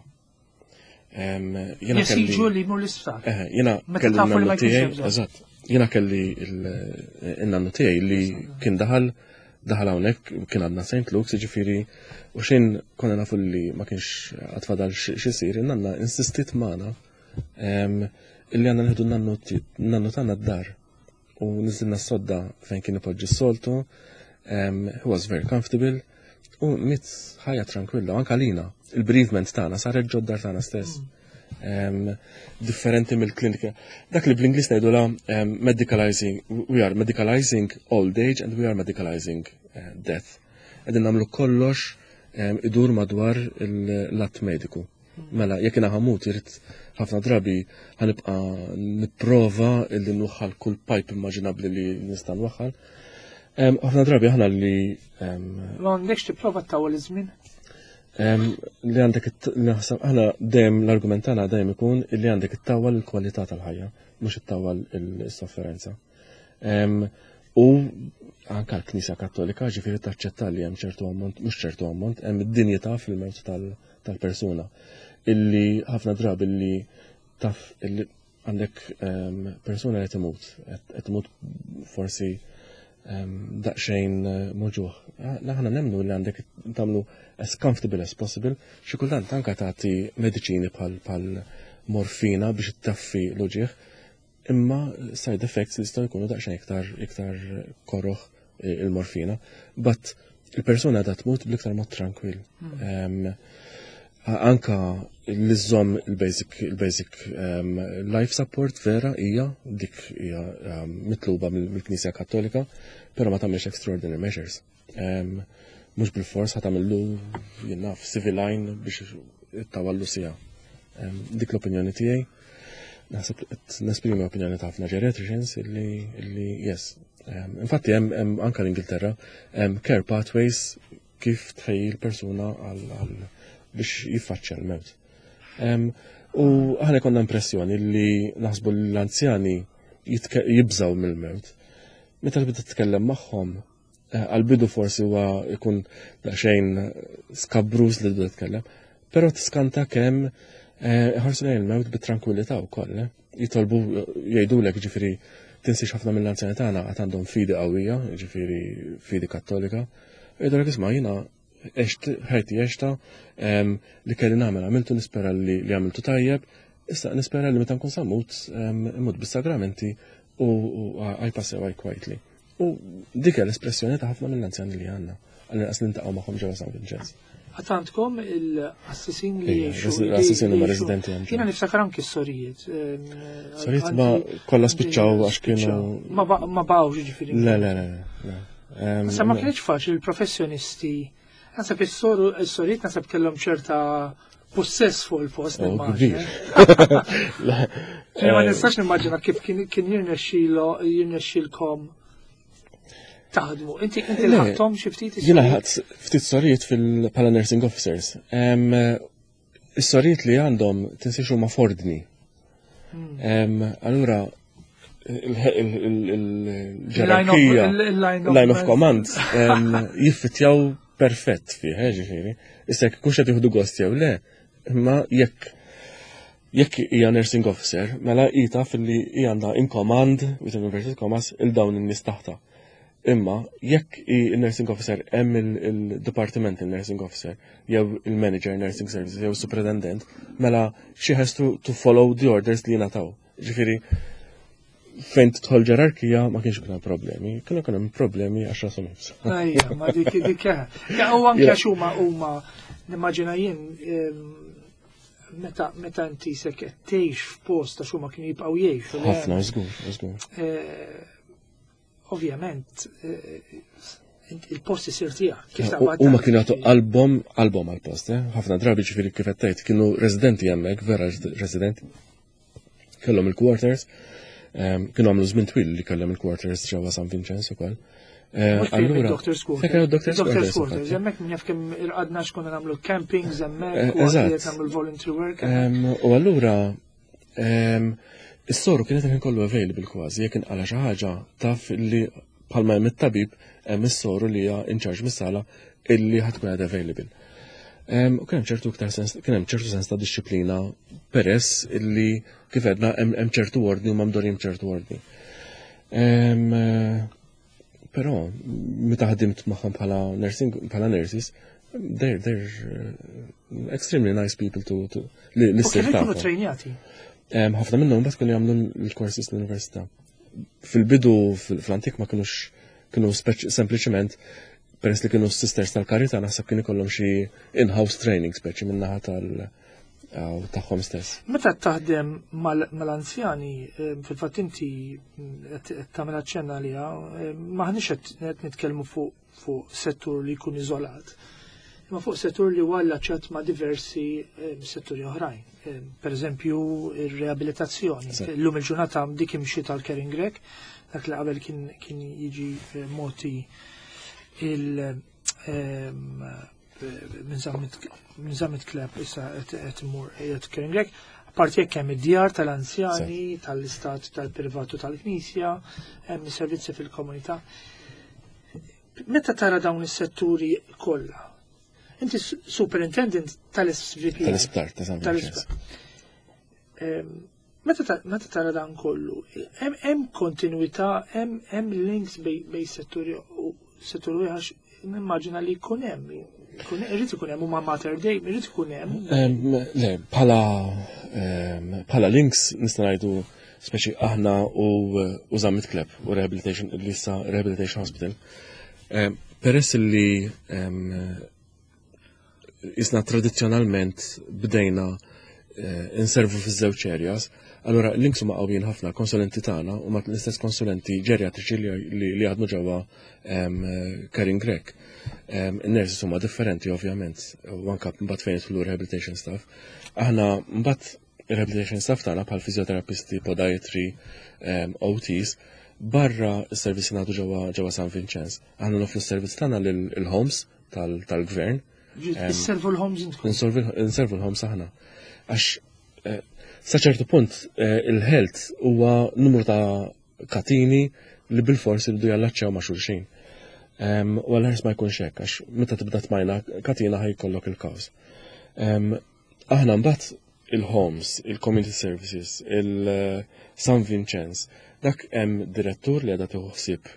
Jesiġu li mur l-isptar. Jena kelli il-nannu tiegħi, eżatt. Jena kelli il-nannu tiegħi li kien daħal daħal hawnhekk kien għadna Saint Luke's, jiġifieri u xejn konna nafu li ma kienx għatfadal x'isir, in-nanna insistit magħna illi għandna nieħdu n-nannu tagħna d-dar u niżilna s-sodda fejn kien ipoġġi s-soltu. He was very comfortable u mit ħajja tranquilla, anke għalina il-bereavement tagħna saret ġoddar tagħna stess. Differenti mill-klinika. Dak li bl-Ingliż ngħidula medicalizing, we are medicalizing old age and we are medicalizing death. Qegħdin nagħmlu kollox idur madwar l-att mediku. Mela, jekk jiena ħamut irid ħafna drabi ħanibqa' nipprova illi nwaħħal kull pipe immaġinabbli li nista' nwaħħal. Ħafna drabi aħna li Ma għandekx tipprova tawwal iż-żmien? Li għandek aħna dejjem l-argument tagħna dejjem ikun li għandek ittawwal il-kwalità tal-ħajja, mhux ittawwal is-sofferenza. U anke l-Knisja Kattolika ġifieri taċċetta li hemm ċertu ammont, mhux ċertu ammont, hemm id-dinjità fil-mewt tal-persuna. Illi ħafna drabi li taf illi għandek persuna li timut, qed timut forsi daqsxejn moġuħ. Naħna nemnu li għandek tagħmlu as comfortable as possible, xi kultant anke tagħti mediċini bħal morfina biex ittaffi l-uġieħ, imma side effects li jistgħu jkunu daqsxejn iktar iktar korroħ il-morfina, but il-persuna da tmut bl-iktar mod tranquill. Anka l-iżomm il-basic il-basic life support vera hija dik hija mitluba mill-Knisja Kattolika, però ma tagħmilx extraordinary measures. Mhux bil-fors ħatamillu jinnaf civil line biex tawallu sija. Dik l-opinjoni tiegħi. Naħseb qed nesprimi opinjoni ta' ħafna geriatricians illi illi yes. Infatti hemm anke l-Ingilterra hemm care pathways kif tħejji l-persuna għal biex jiffaċċja l-mewt. U aħna konna impressjoni li naħsbu l-anzjani jibżaw mill-mewt. Meta tbida titkellem magħhom, għal-bidu forsi huwa jkun daqsxejn skabrus li tbida titkellem, però tiskanta kemm ħarsu lejn il-mewt bit-tranquillità wkoll. Jitolbu jgħidulek ġifieri tinsix ħafna mill-anzjani tagħna għad għandhom fidi qawwija, ġifieri fidi Kattolika. Jgħidulek isma' jiena ħajti għexta li kelli nagħmel għamiltu nispera li għamiltu tajjeb, issa nispera li meta nkun samut imut bis-sagramenti u I pass away quietly. U dik l-espressjoni ta' ħafna mill-anzjani li għandna, għalli qas nintaqgħu magħhom ġewwa San Vincenz. Għatantkom il-assessin li jiexu. L-assessin huma residenti għandhom. Kiena niftakar anki s-sorijiet. Sorijiet ma kollha spiċċaw għax kienu. Ma bawx ġifieri. Le, le, le. Sa ma kienx faċli il-professjonisti. Nasab is-sorijiet nasab kellhom ċerta possess fuq il-post. Ma nistax nimmaġina kif kien jirnexxilkom taħdmu. Inti inti ħadthom xi ftit Jiena ħadd ftit sorijiet bħala nursing officers. Is-sorijiet li għandhom tinsix huma fordni. Allura il-ġerarkija line of command jiffitjaw perfett fih, ġifieri. Issa jekk ikux qed jieħdu gost jew le, imma jekk jekk hija nursing officer, mela hi taf li hija għandha in command with inverted commas il dawn in-nies taħta. Imma jekk il-nursing officer hemm il-department il-nursing officer jew il-manager nursing services jew superintendent, mela she has to, to follow the orders li jingħataw. Ġifieri fejn tidħol ġerarkija ma kienx ikun hemm problemi, kienu kien hemm problemi għax rashom nifsu. Ejja, ma dik dik ja u anke għax huma huma nimmaġina jien meta meta inti se qed tgħix f'post għax huma kienu jibqgħu jgħixu. Ħafna żgur, żgur. Ovvjament, il-post isir tiegħek. Huma kienu għatu album album għall-post, ħafna drabi ġifieri kif qed tgħid kienu residenti hemmhekk, vera residenti. kellhom il-quarters, kienu għamlu żmien twil li kellhom il-quarters ġewwa San Vincenzo ukoll. Allura, Doctor's Quarters. Fekk Doctor's Quarters. Hemmhekk min jaf kemm irqadna x'konna nagħmlu campings hemmhekk u nagħmlu voluntary work. U allura is-soru kienet kien kollu available kważi jekk inqala xi ħaġa taf li bħalma hemm it-tabib hemm is-soru li hija in charge mis-sala illi ħadd tkun qed available. U kien hemm ċertu iktar sens kien hemm ċertu sens ta' disċiplina peress illi kif għedna hemm ċertu ordni u m'għamdorim ċertu ordni. Però meta ħadimt magħhom bħala nursing bħala nurses, they're they're extremely nice people to to li l-istil tagħhom. Kif trejnjati? Ħafna minnhom bad kienu jagħmlu l-courses l-università. Fil-bidu fl-antik ma kinux kienu sempliċement peress li kienu sisters tal-karità naħseb kien ikollhom xi in-house training speċi min-naħa tal- tagħhom stess. Meta taħdem mal-anzjani, fil-fatt inti qed tagħmel ċenna liha, maħniex qed nitkellmu fuq settur li jkun iżolat. Imma fuq settur li huwa allaċċat ma' diversi setturi oħrajn. Pereżempju ir-reabilitazzjoni. Llum il-ġurnata dik imxi tal-Caring Grek, dak li qabel kien jiġi moti il- minn żammet kleb issa qed imur qiegħed Caring Grek, apparti jekk hemm id-djar tal-anzjani, tal-istat tal-privatu tal-Knisja, hemm is-servizzi fil-komunità. Meta tara dawn is-setturi kollha, inti superintendent tal-S V P. Tal-isptar ta' San Vincenzo. Meta tara dan kollu, hemm kontinwità, hemm links bej setturi u setturi għax nimmaġina li jkun hemm. Irrid ikun hemm huma Mater Dei, irrid ikun hemm. Le, bħala bħala links nista' ngħidu speċi aħna u żammit kleb u rehabilitation li issa Rehabilitation Hospital. Peress li isna tradizzjonalment bdejna inservu fiż-żewġ areas, allura links huma qawwin ħafna konsulenti tagħna u ma l-istess konsulenti ġerjatriċi li jaħdmu ġewwa Caring Grek. In-nurses huma differenti ovvjament, u anke mbagħad fejn jidħlu rehabilitation staff. Aħna mbagħad rehabilitation staff tagħna bħal fizioterapisti, podiatry, O Ts, barra s-servizzi nagħtu ġewwa San Vincenzo. Aħna nofru s-servizz tagħna lill-homes tal-gvern. Inservu l-homes intkom. Inservu l-homes aħna. Għax sa ċertu punt il-health huwa numru ta' katini li bil-forsi rridu jallaċċaw ma' xulxin. U għal-ħers ma jkunx hekk, għax meta tibda tmajna katina ħajkollok il-każ. Aħna mbagħad il-homes, il-community services, il-San Vincenzo, dak hemm direttur li qiegħda tieħu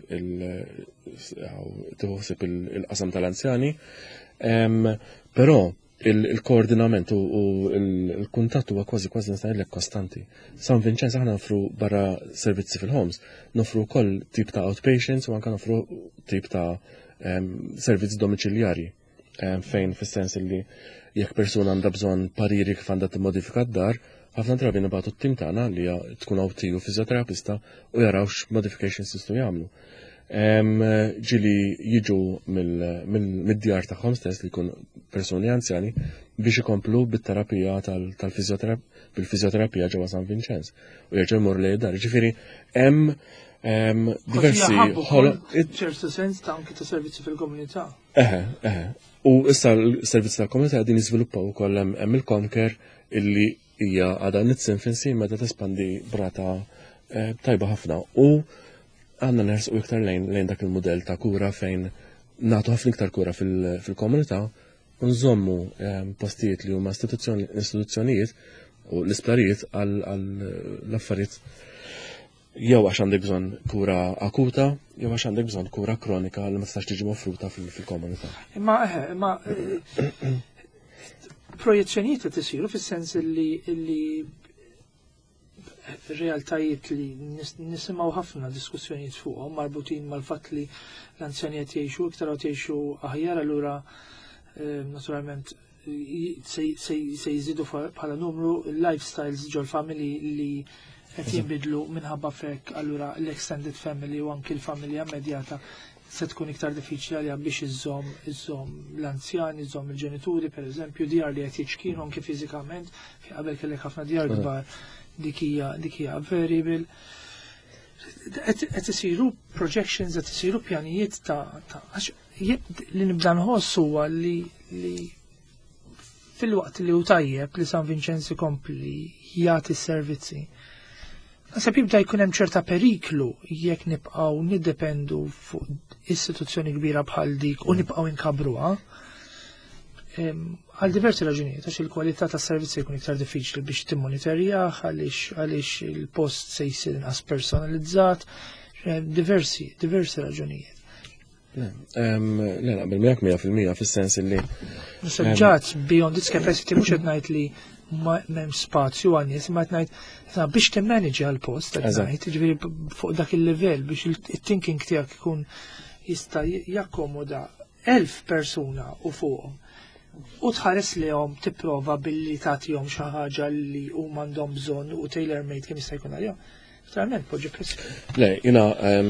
ħsieb il-qasam tal-anzjani, però il-koordinament u il-kuntatt huwa kważi kważi nista' ngħidlek kostanti. San Vincenzo aħna nofru barra servizzi fil-homes, nofru wkoll tip ta' outpatients u anke nofru tip ta' servizz domiċiljari fejn fis-sens li jekk persuna għandha bżonn pariri kif għandha timmodifika d-dar, ħafna drabi nibgħatu t-tim tagħna li tkun O T u fizjoterapista u jaraw x'modifications jistgħu jagħmlu. Ġili jiġu mid-djar tagħhom stess li jkun persuni anzjani biex ikomplu bit-terapija bil-fizjoterapija ġewwa San Vincenzo u jerġgħu jmorru lejn id-dar. Ġifieri hemm diversi ċertu sens ta' anke ta' servizzi fil-komunità. Eħe, eħe. U issa l-servizzi tal-komunità qegħdin jiżviluppaw ukoll hemm il-Conquer illi hija għadha nitsinfinsi meta tespandi brata tajba ħafna u għandna nersqu iktar lejn lejn dak il-mudell ta' kura fejn nagħtu ħafna iktar kura fil-komunità u nżommu postijiet li huma istituzzjonijiet u l-isplarijiet għall affarijiet jew għax għandek bżonn kura akuta, jew għax għandek bżonn kura kronika li ma tistax tiġi mofruta fil-komunità. Imma eħe, imma projezzjonijiet qed isiru fis-sens li realtajiet li nisimgħu ħafna diskussjonijiet fuqhom marbutin mal-fatt li l-anzjanijiet jgħixu iktar qed jgħixu aħjar allura naturalment se jżidu bħala numru il-lifestyles ġol family li qed jinbidlu minħabba fek allura l-extended family u anki l-familja immedjata se tkun iktar diffiċli għalija biex iżżomm iżżomm l-anzjani, iżżomm il-ġenituri pereżempju djar li qed jiġkienu anke fiżikament, qabel kellek ħafna djar kbar dik hija dik hija variable. Qed isiru projections, qed isiru pjanijiet ta' għax li nibda nħoss huwa li li fil-waqt li hu tajjeb li San Vincenzi kompli jagħti s-servizzi. Nasab jibda jkun hemm ċerta periklu jekk nibqgħu niddependu fuq istituzzjoni kbira bħal dik u nibqgħu inkabruha. Għal diversi raġunijiet, għax il-kwalità tas-servizzi jkun iktar diffiċli biex timmonitorjah, għaliex għaliex il-post se jsir inqas personalizzat, diversi, diversi raġunijiet. Le, naqbel miegħek mija fil-mija fis-sens li. Ġat beyond its capacity mhux qed ngħid li m'hemm spazju għan nies, imma qed ngħid biex timmanage għall-post qed ngħid, jiġifieri fuq dak il-livell biex it-thinking tiegħek ikun jista' jakkomoda elf persuna u fuqhom. U tħares lihom tipprova billi tagħtihom xi ħaġa li huma għandhom bżonn u tailor made kemm jista' jkun għalihom. Verament poġġi press. Le, jiena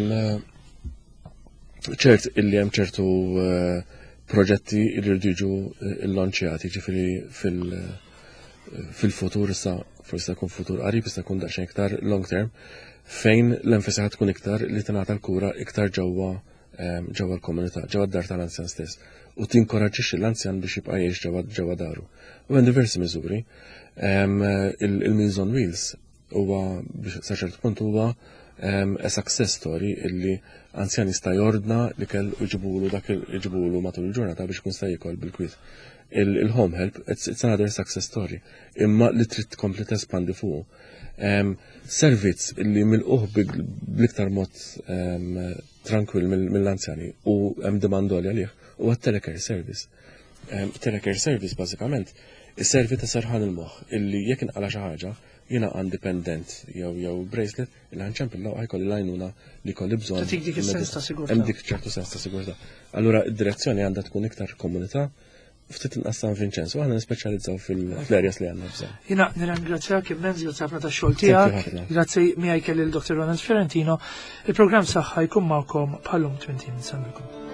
ċert illi hemm ċertu proġetti li rridu jiġu l-lanċjati, ġifieri fil-futur issa forsi jkun futur qarib issa jkun daqsxejn iktar long term fejn l-enfasi ħad tkun iktar li tingħata l-kura iktar ġewwa ġewwa l-komunità, ġewwa d-dar tal-anzjan stess. U tinkoraġġixxi l-anzjan biex jibqa' jgħix ġewwa daru. U hemm diversi miżuri. Il-Meals on Wheels huwa biex sa ċert punt huwa a success story illi anzjan jista' jordna li kell iġibulu dak iġibulu matul il-ġurnata biex kun sta jikol bil-kwiet. Il-home help, it's another success story. Imma li trid tkompli tespandi fuq. Servizz illi milquh bl-iktar mod tranquil mill-anzjani u hemm demandoli għalih huwa telecare service. Telecare service bażikament is-servi ta' serħan il-moħħ illi jekk inqala xi ħaġa jiena independent jew jew bracelet il ħanċempilha ħajkolli lajnuna li kolli bżonn. Dik dik is-sens ta' sigurtà. Hemm dik ċertu sens ta' sigurtà. Allura id-direzzjoni għandha tkun iktar komunità ftit inqas San Vincenzo, aħna nispeċjalizzaw fil-areas li għandna bżonn. Jiena nirringrazzjak immenz grazzi ħafna tax-xogħol tiegħek. Grazzi miegħi kelli l-Doktor Ronald Ferentino. Il-programm saħħa jkun magħkom bħalhom twenty minutes.